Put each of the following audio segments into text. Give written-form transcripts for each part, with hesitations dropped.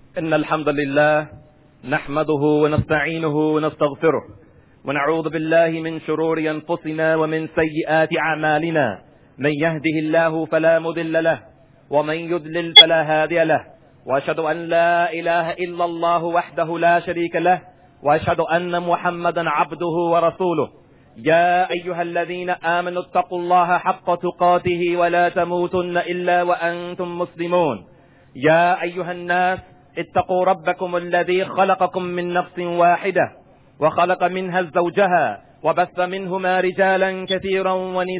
إن الحمد لله نحمده ونستعينه ونستغفره ونعوذ بالله من شرور أنفسنا ومن سيئات أعمالنا. من يهده الله فلا مضل له ومن يضلل فلا هادي له، وأشهد أن لا إله إلا الله وحده لا شريك له، وأشهد أن محمدا عبده ورسوله. يا أيها الذين آمنوا اتقوا الله حق تقاته ولا تموتن إلا وأنتم مسلمون. يا أيها الناس اتقوا ربكم الذي خلقكم من نفس واحدة وخلق منها زوجها وبث منهما رجالا كثيرا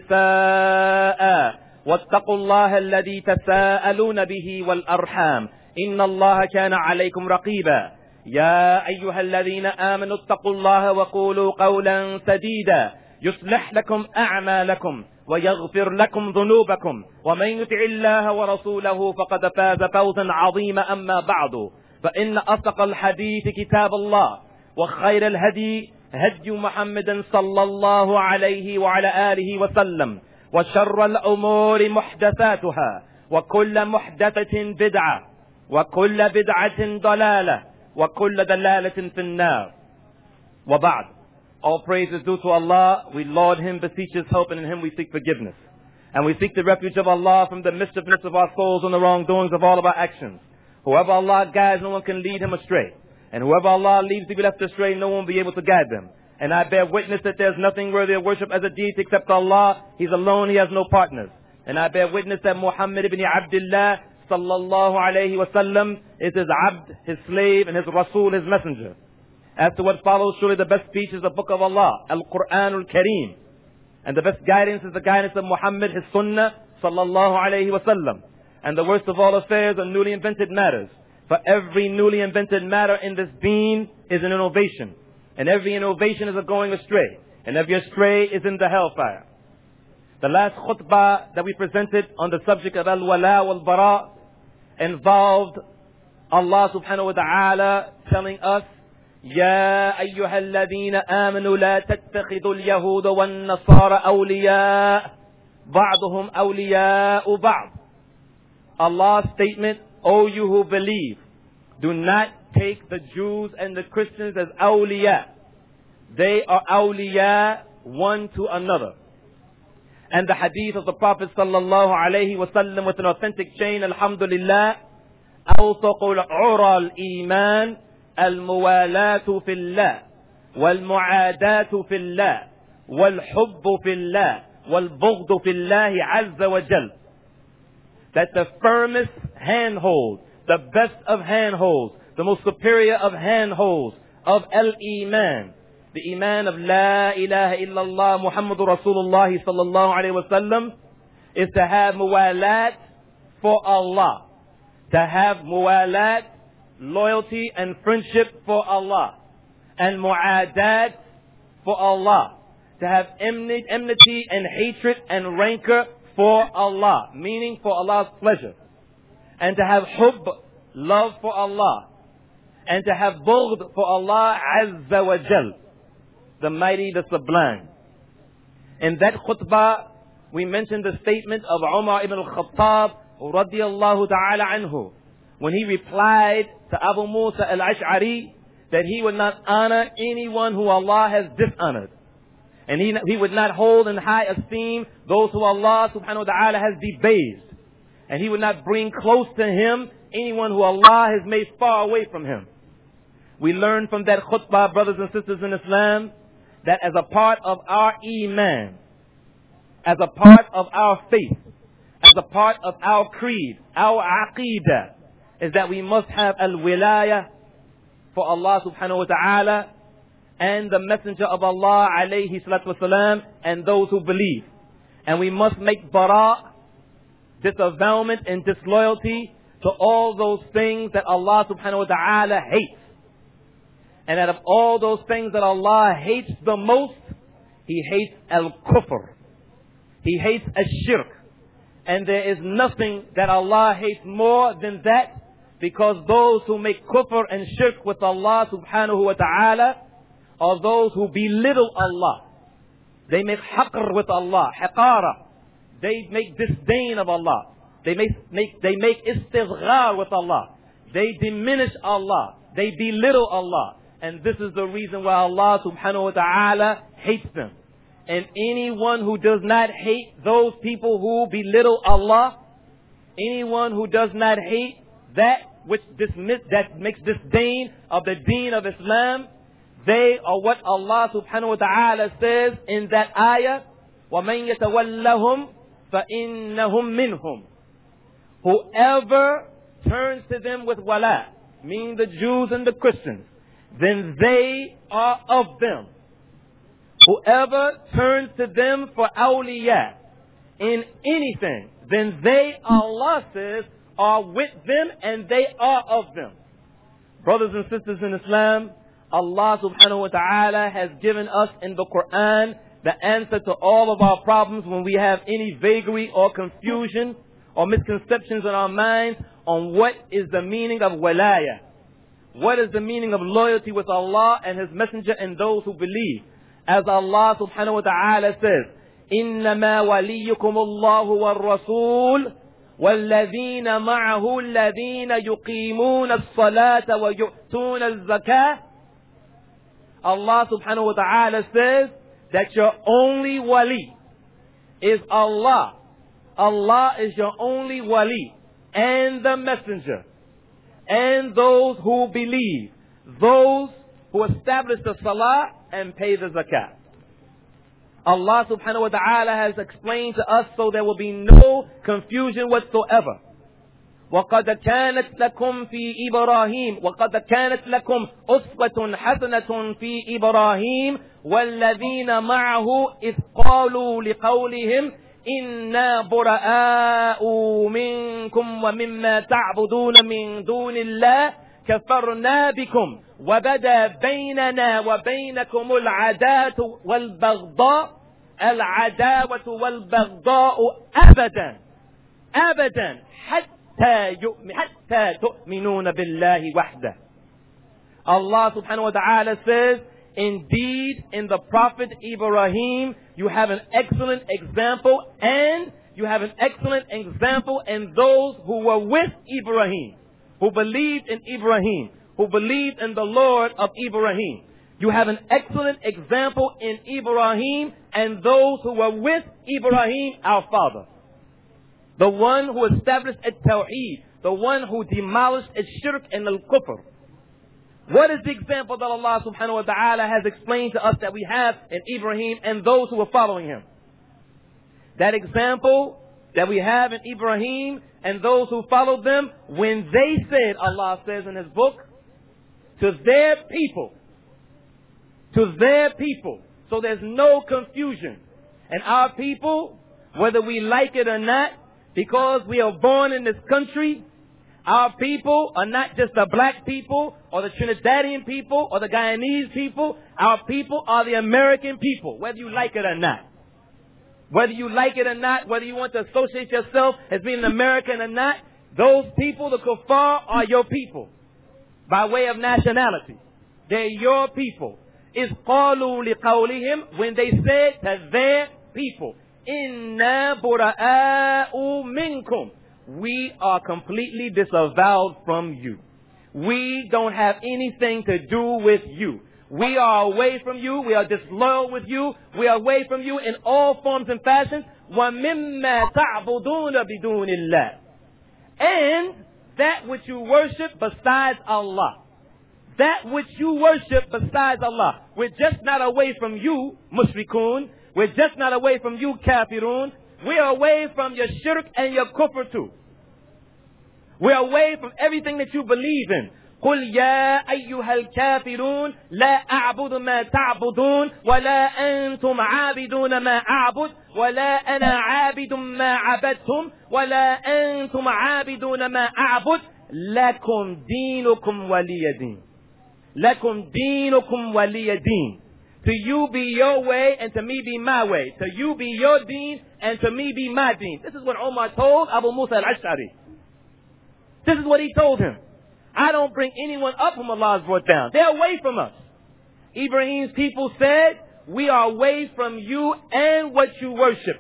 ونساء، واتقوا الله الذي تساءلون به والأرحام إن الله كان عليكم رقيبا. يا أيها الذين آمنوا اتقوا الله وقولوا قولا سديدا يصلح لكم أعمالكم ويغفر لكم ذنوبكم، ومن يطع الله ورسوله فقد فاز فوزا عظيما. أما بعد، فإن أصدق الحديث كتاب الله، وخير الهدي هدي محمد صلى الله عليه وعلى آله وسلم، وشر الأمور محدثاتها، وكل محدثة بدعة، وكل بدعة ضلالة، وكل ضلالة في النار. وبعد. All praise is due to Allah. We laud Him, beseech His help, and in Him we seek forgiveness. And we seek the refuge of Allah from the mischievousness of our souls and the wrongdoings of all of our actions. Whoever Allah guides, no one can lead him astray. And whoever Allah leaves to be left astray, no one will be able to guide them. And I bear witness that there's nothing worthy of worship as a deity except Allah. He's alone, He has no partners. And I bear witness that Muhammad ibn Abdullah sallallahu alayhi wa sallam is His abd, His slave, and His Rasul, His messenger. As to what follows, surely the best speech is the book of Allah, Al-Quran Al-Kareem. And the best guidance is the guidance of Muhammad, his sunnah, sallallahu alayhi wa sallam. And the worst of all affairs are newly invented matters. For every newly invented matter in this deen is an innovation. And every innovation is a going astray. And every astray is in the hellfire. The last khutbah that we presented on the subject of al-wala wal-bara involved Allah subhanahu wa ta'ala telling us, يا أيها الذين آمنوا لا تتخذوا اليهود والنصارى أولياء بعضهم أولياء بعض. Allah's statement, O you who believe, do not take the Jews and the Christians as awliya. They are awliya one to another. And the hadith of the Prophet sallallahu alayhi wa sallam with an authentic chain, alhamdulillah, أوثق العرى الإيمان الموالاة في الله والمعاداة في الله والحب في الله والبغض في الله عز وجل. That the firmest handhold, the best of handholds, the most superior of handholds of al-Iman, the Iman of La ilaha illallah Muhammadur Rasulullah sallallahu alayhi wa sallam, is to have muwalat for Allah. To have muwalat, loyalty and friendship for Allah. And mu'adat for Allah. To have enmity and hatred and rancor for Allah, meaning for Allah's pleasure. And to have hubb, love for Allah. And to have bughd for Allah Azza wa Jal, the mighty, the sublime. In that khutbah, we mentioned the statement of Umar ibn al-Khattab radiyallahu ta'ala anhu, when he replied to Abu Musa al-Ash'ari that he would not honor anyone who Allah has dishonored. And he would not hold in high esteem those who Allah subhanahu wa ta'ala has debased. And he would not bring close to him anyone who Allah has made far away from him. We learn from that khutbah, brothers and sisters in Islam, that as a part of our iman, as a part of our faith, as a part of our creed, our aqeedah, is that we must have al-wilayah for Allah subhanahu wa ta'ala and the messenger of Allah alayhi salatu wasalam and those who believe. And we must make bara, disavowment and disloyalty to all those things that Allah subhanahu wa ta'ala hates. And out of all those things that Allah hates the most, He hates al-kufr. He hates al-shirk. And there is nothing that Allah hates more than that, because those who make kufr and shirk with Allah subhanahu wa ta'ala are those who belittle Allah. They make haqr with Allah, haqara. They make disdain of Allah. They make istighfar with Allah. They diminish Allah. They belittle Allah. And this is the reason why Allah subhanahu wa ta'ala hates them. And anyone who does not hate those people who belittle Allah, anyone who does not hate that makes disdain of the deen of Islam, they are what Allah subhanahu wa ta'ala says in that ayah, وَمَنْ يَتَوَلَّهُمْ فَإِنَّهُمْ مِنْهُمْ. Whoever turns to them with wala, meaning the Jews and the Christians, then they are of them. Whoever turns to them for awliya in anything, then they, Allah says, are with them and they are of them. Brothers and sisters in Islam, Allah subhanahu wa ta'ala has given us in the Quran the answer to all of our problems when we have any vagary or confusion or misconceptions in our minds on what is the meaning of walaya. What is the meaning of loyalty with Allah and His Messenger and those who believe? As Allah subhanahu wa ta'ala says, إِنَّمَا وَلِيُّكُمُ اللَّهُ وَالرَّسُولُ وَالَّذِينَ مَعَهُ الَّذِينَ يُقِيمُونَ الصَّلَاةَ وَيُؤْتُونَ الزَّكَاةَ. Allah subhanahu wa ta'ala says that your only wali is Allah. Allah is your only wali and the messenger and those who believe, those who establish the salah and pay the zakat. Allah subhanahu wa ta'ala has explained to us so there will be no confusion whatsoever. وَقَدْ كَانَتْ لَكُمْ فِي إِبْرَاهِيمَ وَقَدْ كَانَتْ لَكُمْ أُسْوَةٌ حَسَنَةٌ فِي إِبْرَاهِيمَ وَالَّذِينَ مَعَهُ إِذْ قَالُوا لِقَوْلِهِمْ إِنَّا بُرَآءُ مِنْكُمْ وَمِمَّا تَعْبُدُونَ مِنْ دُونِ اللَّهِ كَفَرْنَا بِكُمْ وَبَدَا بَيْنَنَا وَبَيْنَكُمُ الْعَدَاوَةُ وَالْبَغْضَاءُ أَبَدًا حتى تؤمنون بالله وحده. Allah subhanahu wa ta'ala says, indeed, in the Prophet Ibrahim, you have an excellent example, and you have an excellent example in those who were with Ibrahim, who believed in Ibrahim, who believed in the Lord of Ibrahim. You have an excellent example in Ibrahim and those who were with Ibrahim, our father. The one who established at-Tawheed, the one who demolished at-Shirk and al-Kufr. What is the example that Allah subhanahu wa ta'ala has explained to us that we have in Ibrahim and those who are following him? That example that we have in Ibrahim and those who followed them, when they said, Allah says in His book, to their people, so there's no confusion. And our people, whether we like it or not, because we are born in this country, our people are not just the black people or the Trinidadian people or the Guyanese people. Our people are the American people, whether you like it or not. Whether you like it or not, whether you want to associate yourself as being an American or not, those people, the kuffar, are your people by way of nationality. They're your people. Is qalu liqawlihim, when they said to their people, Inna bura'a'u minkum. We are completely disavowed from you. We don't have anything to do with you. We are away from you. We are disloyal with you. We are away from you in all forms and fashions. وَمِمَّا تَعْبُدُونَ بِدُونِ اللَّهِ. And that which you worship besides Allah. That which you worship besides Allah. We're just not away from you, mushrikun. We're just not away from you, kafirun. We're away from your shirk and your kufr too. We're away from everything that you believe in. قُلْ يَا أَيُّهَا الْكَافِرُونَ لَا أَعْبُدُ مَا تَعْبُدُونَ وَلَا أَنْتُمْ عَابِدُونَ مَا أَعْبُدُ وَلَا أَنَا عَابِدٌ مَا عَبَدْتُمْ وَلَا أَنْتُمْ عَابِدُونَ مَا أَعْبُدُ لَكُمْ دِينُكُمْ وَلِيَ دِينِ. لَكُمْ دِينُكُمْ وَلِيَ دِينِ. To you be your way and to me be my way. To you be your deen and to me be my deen. This is what Umar told Abu Musa al-Ash'ari. This is what he told him. I don't bring anyone up whom Allah has brought down. They're away from us. Ibrahim's people said, we are away from you and what you worship.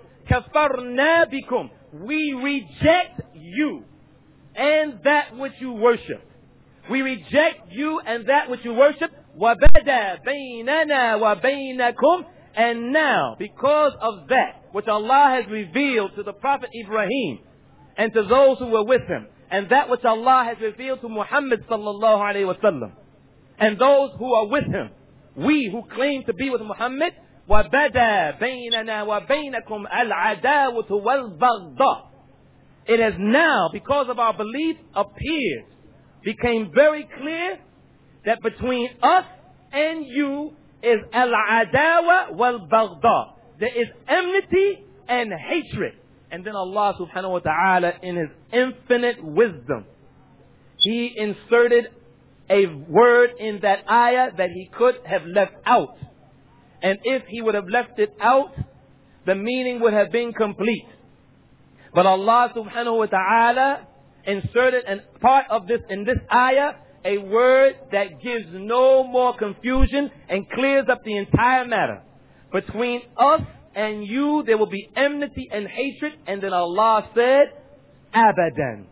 Kafarna bikum. We reject you and that which you worship. We reject you and that which you worship. وَبَدَى بَيْنَنَا وَبَيْنَكُمْ. And now, because of that, which Allah has revealed to the Prophet Ibrahim and to those who were with him, and that which Allah has revealed to Muhammad sallallahu alayhi wasallam, and those who are with him, we who claim to be with Muhammad, وَبَدَى بَيْنَنَا وَبَيْنَكُمْ الْعَدَاوَةُ وَالْبَغْضَاءُ. It has now, because of our belief, appeared, became very clear that between us and you is al-adawa wal-baghda. There is enmity and hatred. And then Allah subhanahu wa ta'ala, in His infinite wisdom, He inserted a word in that ayah that He could have left out. And if He would have left it out, the meaning would have been complete. But Allah subhanahu wa ta'ala inserted a part of this in this ayah, a word that gives no more confusion and clears up the entire matter. Between us and you, there will be enmity and hatred. And then Allah said, abadan.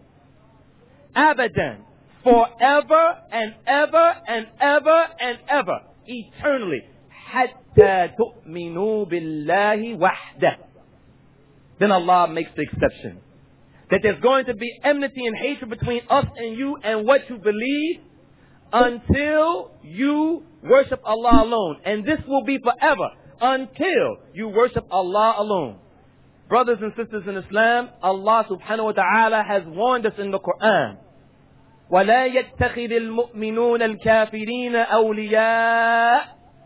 Abadan. Forever and ever and ever and ever. Eternally. Hatta tu'minu billahi wahdah. Then Allah makes the exception. That there's going to be enmity and hatred between us and you and what you believe until you worship Allah alone. And this will be forever until you worship Allah alone. Brothers and sisters in Islam, Allah subhanahu wa ta'ala has warned us in the Quran. وَلَا يَتَّخِذِ الْمُؤْمِنُونَ الْكَافِرِينَ أَوْلِيَاءَ.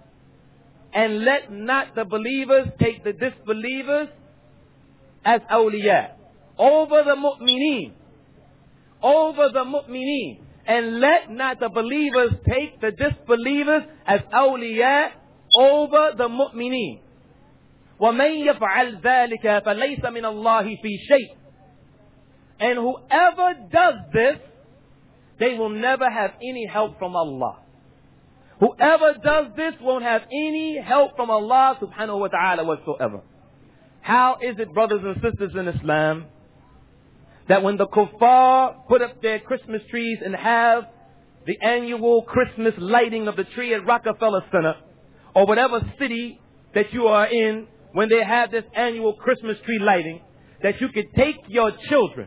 And let not the believers take the disbelievers as awliya. Over the mu'mineen. Over the mu'mineen. And let not the believers take the disbelievers as awliya over the mu'mineen. وَمَنْ يَفْعَلْ ذَلِكَ فَلَيْسَ مِنَ اللَّهِ فِي شَيْءٍ. And whoever does this, they will never have any help from Allah. Whoever does this won't have any help from Allah subhanahu wa ta'ala whatsoever. How is it, brothers and sisters in Islam, that when the kuffar put up their Christmas trees and have the annual Christmas lighting of the tree at Rockefeller Center, or whatever city that you are in, when they have this annual Christmas tree lighting, that you could take your children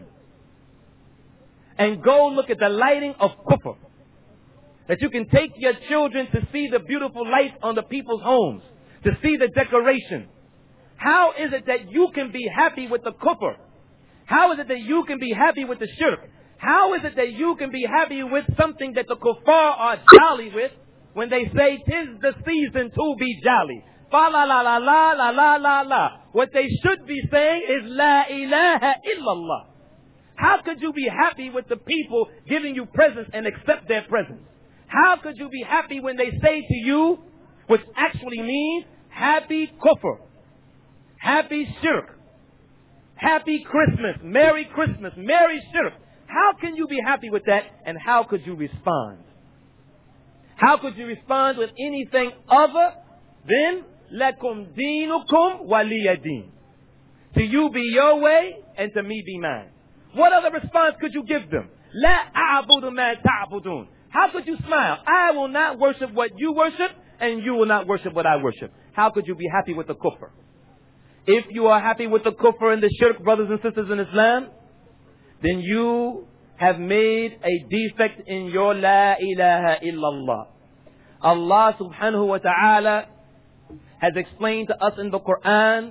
and go look at the lighting of kufr. That you can take your children to see the beautiful lights on the people's homes, to see the decoration. How is it that you can be happy with the kufr? How is it that you can be happy with the shirk? How is it that you can be happy with something that the kuffar are jolly with when they say 'tis the season to be jolly? Fa la la la la la la la la. What they should be saying is la ilaha illallah. How could you be happy with the people giving you presents and accept their presents? How could you be happy when they say to you, which actually means happy kufr, happy shirk, happy Christmas, Merry shirk? How can you be happy with that, and how could you respond? How could you respond with anything other than lakum dinukum waliyadin? To you be your way, and to me be mine. What other response could you give them? La a'budu ma ta'budun. How could you smile? I will not worship what you worship, and you will not worship what I worship. How could you be happy with the kufr? If you are happy with the kufr and the shirk, brothers and sisters in Islam, then you have made a defect in your la ilaha illallah. Allah subhanahu wa ta'ala has explained to us in the Quran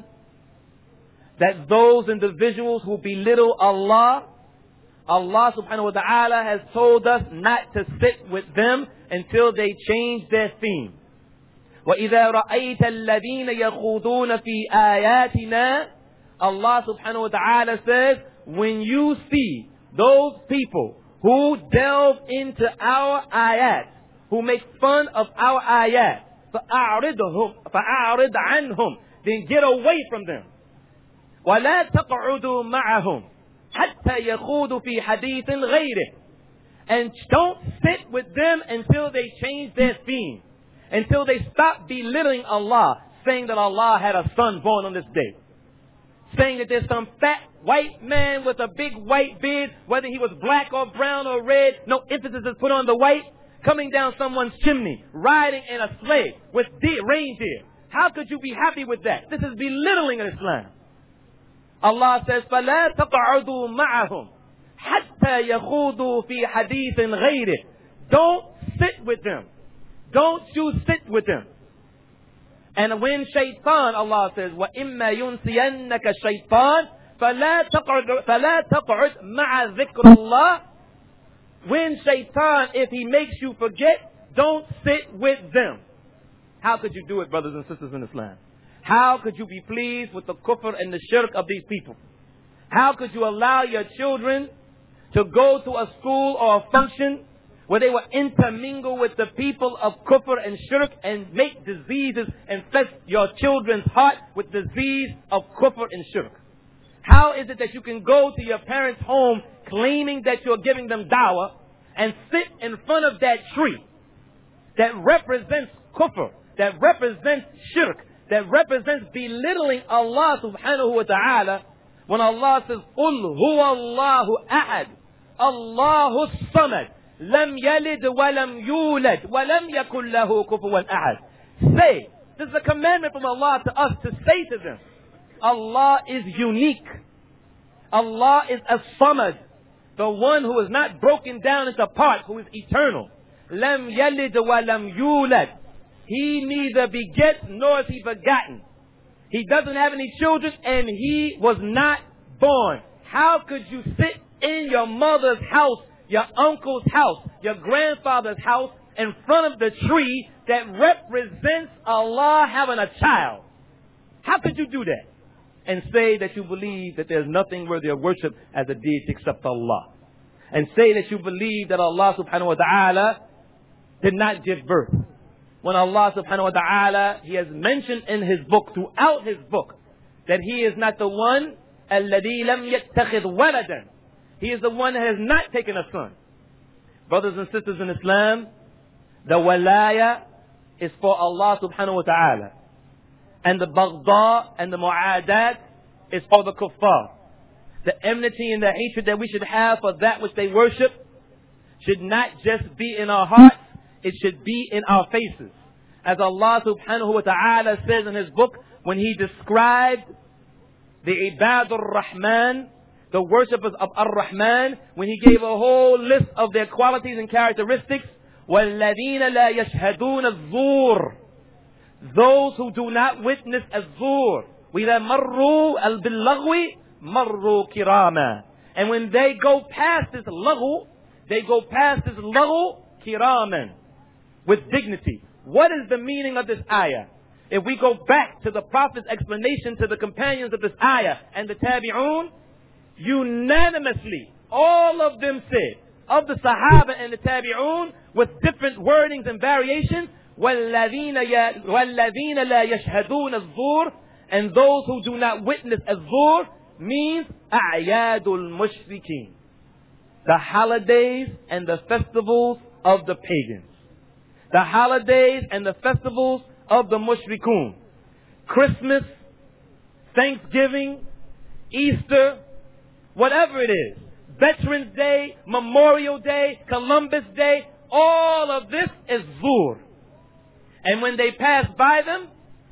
that those individuals who belittle Allah, Allah subhanahu wa ta'ala has told us not to sit with them until they change their theme. وَإِذَا رَأَيْتَ الَّذِينَ يَخُوضُونَ فِي آيَاتِنَا, Allah subhanahu wa ta'ala says, when you see those people who delve into our ayat, who make fun of our ayat, فَأَعْرِضْ عَنْهُمْ, then get away from them. وَلَا تَقْعُدُوا مَعَهُمْ حَتَّى يَخُوضُوا فِي حَدِيثٍ غَيْرِهِ. And don't sit with them until they change their theme, until they stop belittling Allah, saying that Allah had a son born on this day, saying that there's some fat white man with a big white beard, whether he was black or brown or red, no emphasis is put on the white, coming down someone's chimney, riding in a sleigh with reindeer. How could you be happy with that? This is belittling Islam. Allah says, فَلَا تَقْعُدُوا مَعَهُمْ حَتَّى يَخُوضُوا فِي حَدِيثٍ غَيْرِهِ. Don't sit with them. Don't you sit with them. And when shaitan, Allah says, وَإِمَّا يُنْسِيَنَّكَ شَيْطَانٍ فَلَا تَقْعُدْ مَعَ ذِكْرِ اللَّهِ. When shaitan, if he makes you forget, don't sit with them. How could you do it, brothers and sisters in Islam? How could you be pleased with the kufr and the shirk of these people? How could you allow your children to go to a school or a function where they will intermingle with the people of kufr and shirk and make diseases and infest your children's heart with disease of kufr and shirk? How is it that you can go to your parents' home claiming that you're giving them dawah and sit in front of that tree that represents kufr, that represents shirk, that represents belittling Allah subhanahu wa ta'ala, when Allah says, قُلْ هُوَ اللَّهُ أَحَدٌ اللَّهُ الصَّمَدُ لَمْ يَلِدْ وَلَمْ يُولَدْ وَلَمْ يَكُنْ لَهُ كُفُوًا أَحَدٌ. Say, this is a commandment from Allah to us to say to them, Allah is unique. Allah is as-Samad, the one who is not broken down into parts, who is eternal. لَمْ يَلِدْ وَلَمْ يُولَدْ. He neither begets nor is he begotten. He doesn't have any children and he was not born. How could you sit in your mother's house, your uncle's house, your grandfather's house, in front of the tree that represents Allah having a child? How could you do that? And say that you believe that there's nothing worthy of worship as a deity except Allah. And say that you believe that Allah subhanahu wa ta'ala did not give birth. When Allah subhanahu wa ta'ala, He has mentioned in His book, throughout His book, that He is not the one, الَّذِي لَمْ يَتَّخِذْ وَلَدًا. He is the one that has not taken a son. Brothers and sisters in Islam, the walaya is for Allah subhanahu wa ta'ala. And the baghda and the mu'adat is for the kuffar. The enmity and the hatred that we should have for that which they worship should not just be in our hearts, it should be in our faces. As Allah subhanahu wa ta'ala says in His book, when He described the Ibadur Rahman, the worshippers of Ar-Rahman, when He gave a whole list of their qualities and characteristics, وَالَّذِينَ لَا يَشْهَدُونَ الزُّورِ. Those who do not witness الزُّورِ. وَإِذَا مَرُّوا بِاللَّغْوِ مَرُّوا كِرَامًا. And when they go past this laghu, they go past this laghu kiraman, with dignity. What is the meaning of this ayah? If we go back to the Prophet's explanation to the companions of this ayah and the tabi'un, unanimously, all of them said, of the Sahaba and the tabi'un, with different wordings and variations, وَالَّذِينَ لَا يَشْهَدُونَ الزُّورِ. And those who do not witness الزُّورِ means أَعْيَادُ الْمُشْرِكِينَ, the holidays and the festivals of the pagans. The holidays and the festivals of the mushrikun. Christmas, Thanksgiving, Easter, whatever it is. Veterans Day, Memorial Day, Columbus Day, all of this is zur. And when they pass by them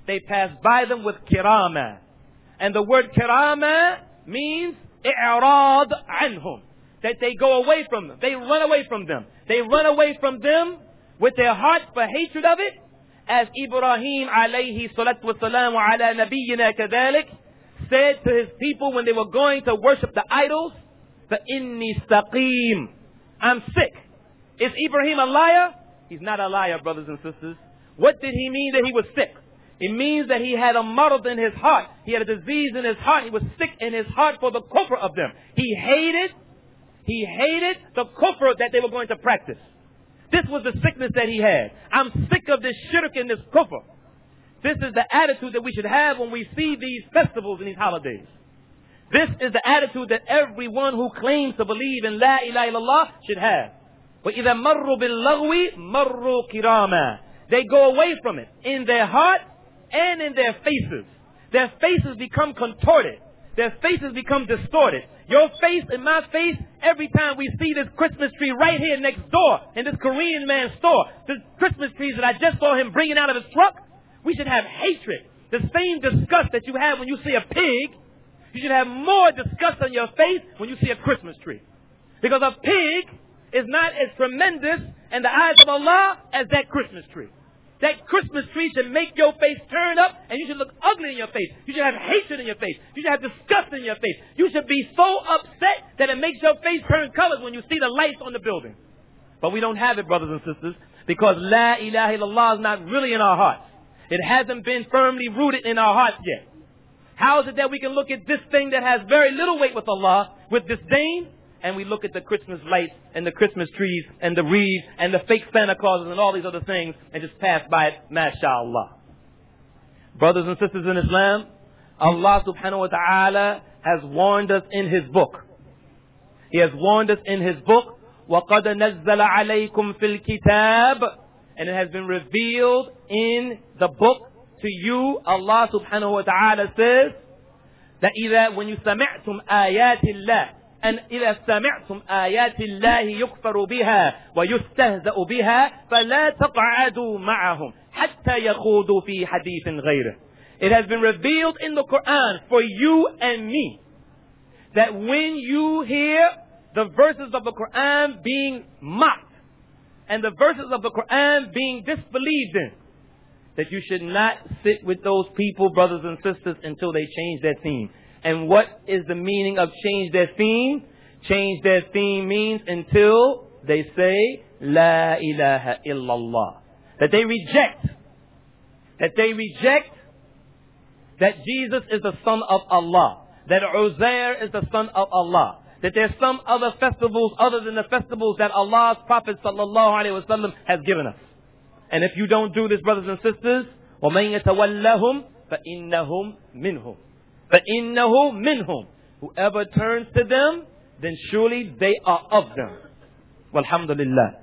with kirama. And the word kirama means i'rad anhum, that they go away from them. They run away from them. They run away from them with their hearts for hatred of it. As Ibrahim alayhi salatu wasalam wa ala nabiyyina kadhalik said to his people when they were going to worship the idols, فَإِنِّي سَقِيمٌ. I'm sick. Is Ibrahim a liar? He's not a liar, brothers and sisters. What did he mean that he was sick? It means that he had a marad in his heart. He had a disease in his heart. He was sick in his heart for the kufr of them. He hated the kufr that they were going to practice. This was the sickness that he had. I'm sick of this shirk and this kufr. This is the attitude that we should have when we see these festivals and these holidays. This is the attitude that everyone who claims to believe in La ilaha illallah should have. وَإِذَا مَرُّوا بِاللَّغْوِ مَرُّوا كِرَامًا. They go away from it in their heart and in their faces. Their faces become contorted. their faces become distorted. Your face and my face, every time we see this Christmas tree right here next door in this Korean man's store, the Christmas trees that I just saw him bringing out of his truck, we should have hatred. The same disgust that you have when you see a pig, you should have more disgust on your face when you see a Christmas tree. Because a pig is not as tremendous in the eyes of Allah as that Christmas tree. That Christmas tree should make your face turn up, and you should look ugly in your face. You should have hatred in your face. You should have disgust in your face. You should be so upset that it makes your face turn colors when you see the lights on the building. But we don't have it, brothers and sisters, because La ilaha illallah is not really in our hearts. It hasn't been firmly rooted in our hearts yet. How is it that we can look at this thing that has very little weight with Allah with disdain, and we look at the Christmas lights and the Christmas trees and the wreaths and the fake Santa Clauses and all these other things and just pass by it, mashallah. Brothers and sisters in Islam, Allah subhanahu wa ta'ala has warned us in His book. He has warned us in His book, وَقَدْ نَزَّلَ عَلَيْكُمْ فِي الْكِتَابِ, and it has been revealed in the book to you. Allah subhanahu wa ta'ala says that when you سَمِعْتُمْ آيَاتِ اللَّهِ أن إذا سمعتم آيات الله يكفر بها ويستهزأ بها فلا تقعدوا معهم حتى يخوضوا في حديث غيره. It has been revealed in the Quran for you and me that when you hear the verses of the Quran being mocked and the verses of the Quran being disbelieved in, that you should not sit with those people, brothers and sisters, until they change their theme. And what is the meaning of change their theme? Change their theme means until they say, La ilaha illallah. That they reject that Jesus is the Son of Allah. That Uzair is the Son of Allah. That there's some other festivals other than the festivals that Allah's Prophet sallallahu alaihi wasallam has given us. And if you don't do this, brothers and sisters, وَمَنْ يَتَوَلَّهُمْ فَإِنَّهُمْ مِنْهُمْ. فَإِنَّهُ مِنْهُمْ. Whoever turns to them, then surely they are of them. Walhamdulillah.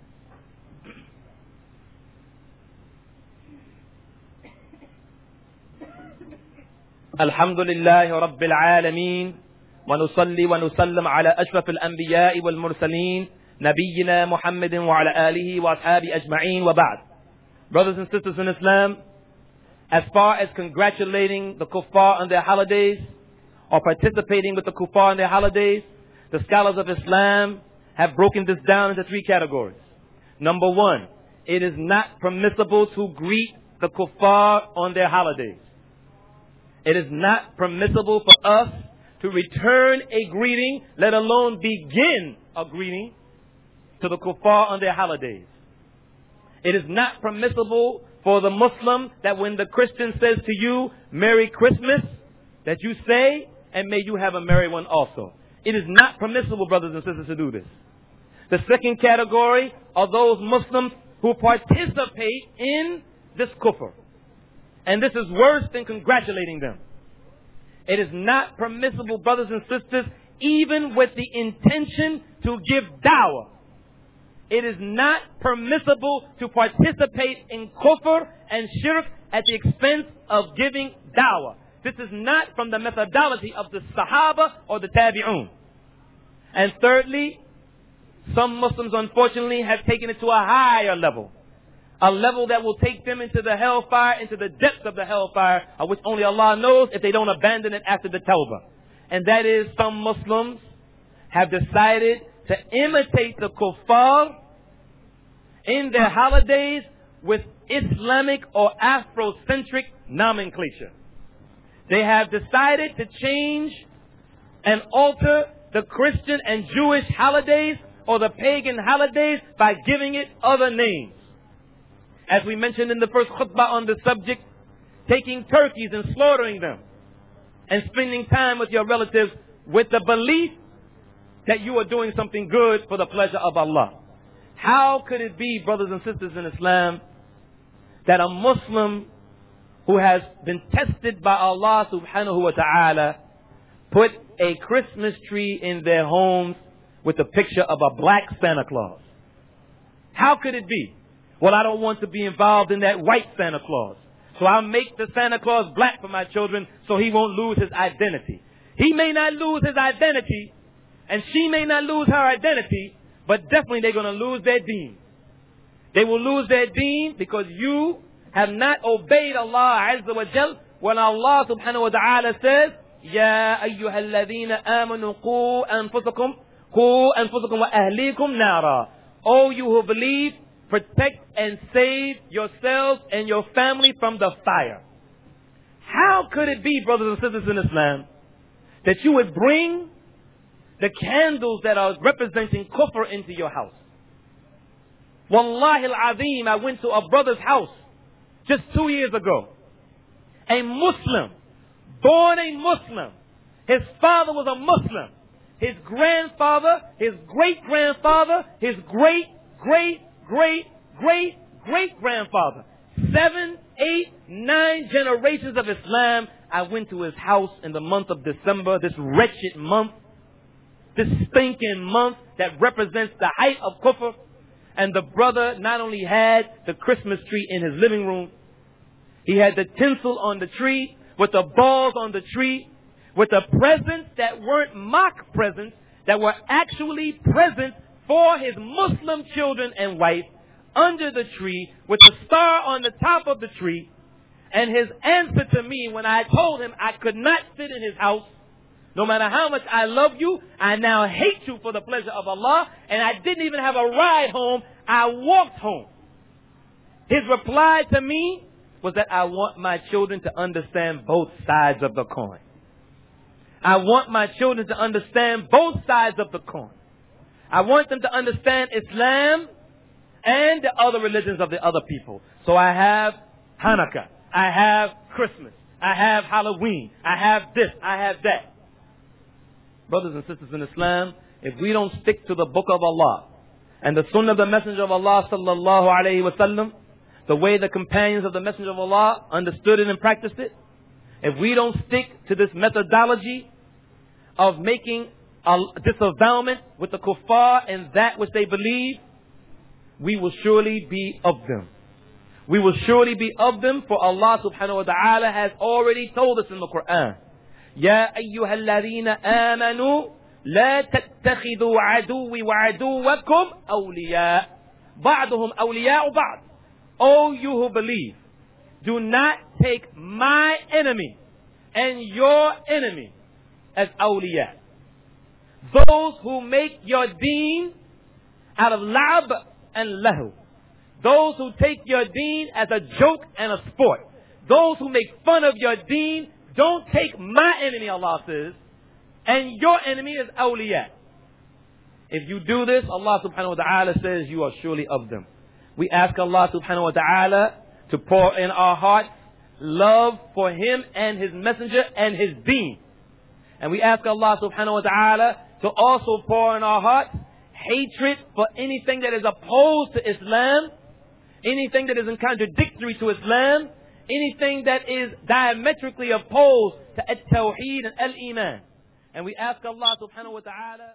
Alhamdulillahi Rabbil Alameen. ونصلي ونسلم على أشرف الأنبياء والمرسلين نبينا محمد وعلى آله وأصحابه أجمعين وبعد. Brothers and sisters in Islam, as far as congratulating the kuffar on their holidays or participating with the kuffar on their holidays, the scholars of Islam have broken this down into three categories. Number one, it is not permissible to greet the kuffar on their holidays. It is not permissible for us to return a greeting, let alone begin a greeting to the kuffar on their holidays. It is not permissible for the Muslim that when the Christian says to you, Merry Christmas, that you say, and may you have a merry one also. It is not permissible, brothers and sisters, to do this. The second category are those Muslims who participate in this kufr. And this is worse than congratulating them. It is not permissible, brothers and sisters, even with the intention to give dawah. It is not permissible to participate in kufr and shirk at the expense of giving dawah. This is not from the methodology of the Sahaba or the Tabi'un. And thirdly, some Muslims unfortunately have taken it to a higher level. A level that will take them into the hellfire, into the depths of the hellfire, of which only Allah knows if they don't abandon it after the tawbah. And that is, some Muslims have decided to imitate the kuffar in their holidays with Islamic or Afrocentric nomenclature. They have decided to change and alter the Christian and Jewish holidays or the pagan holidays by giving it other names. As we mentioned in the first khutbah on the subject, taking turkeys and slaughtering them and spending time with your relatives with the belief that you are doing something good for the pleasure of Allah. How could it be, brothers and sisters in Islam, that a Muslim who has been tested by Allah subhanahu wa ta'ala put a Christmas tree in their homes with a picture of a black Santa Claus? How could it be? Well, I don't want to be involved in that white Santa Claus, so I'll make the Santa Claus black for my children so he won't lose his identity. He may not lose his identity, and she may not lose her identity, but definitely they're going to lose their deen. They will lose their deen because you have not obeyed Allah Azza wa Jal when Allah subhanahu wa ta'ala says, Ya ayyuhal ladhina amanu qu anfusakum wa ahlikum nara. O you who believe, protect and save yourselves and your family from the fire. How could it be, brothers and sisters in Islam, that you would bring the candles that are representing kufr into your house? Wallahi al-azim, I went to a brother's house just 2 years ago. A Muslim, born a Muslim. His father was a Muslim. His grandfather, his great-grandfather, his great-great-great-great-great-grandfather. 7, 8, 9 generations of Islam. I went to his house in the month of December, this wretched month, this stinking month that represents the height of kufr. And the brother not only had the Christmas tree in his living room, he had the tinsel on the tree, with the balls on the tree, with the presents that weren't mock presents, that were actually presents for his Muslim children and wife, under the tree, with the star on the top of the tree. And his answer to me when I told him I could not sit in his house, no matter how much I love you, I now hate you for the pleasure of Allah, and I didn't even have a ride home, I walked home. His reply to me was that I want my children to understand both sides of the coin. I want my children to understand both sides of the coin. I want them to understand Islam and the other religions of the other people. So I have Hanukkah, I have Christmas, I have Halloween, I have this, I have that. Brothers and sisters in Islam, if we don't stick to the book of Allah and the sunnah of the Messenger of Allah sallallahu alayhi wa sallam, the way the companions of the Messenger of Allah understood it and practiced it, if we don't stick to this methodology of making a disavowalment with the kuffar and that which they believe, we will surely be of them. We will surely be of them, for Allah subhanahu wa ta'ala has already told us in the Quran, يا أيها الذين آمنوا لا تتخذوا عدوي وعدوكم أولياء بعضهم أولياء بعض. O you who believe, do not take my enemy and your enemy as awliya. Those who make your deen out of la'ab and lahu. Those who take your deen as a joke and a sport. Those who make fun of your deen. Don't take my enemy, Allah says, and your enemy is awliya. If you do this, Allah subhanahu wa ta'ala says you are surely of them. We ask Allah subhanahu wa ta'ala to pour in our hearts love for Him and His Messenger and His deen. And we ask Allah subhanahu wa ta'ala to also pour in our hearts hatred for anything that is opposed to Islam, anything that is in contradictory to Islam, anything that is diametrically opposed to at-tawheed and al-iman. And we ask Allah subhanahu wa ta'ala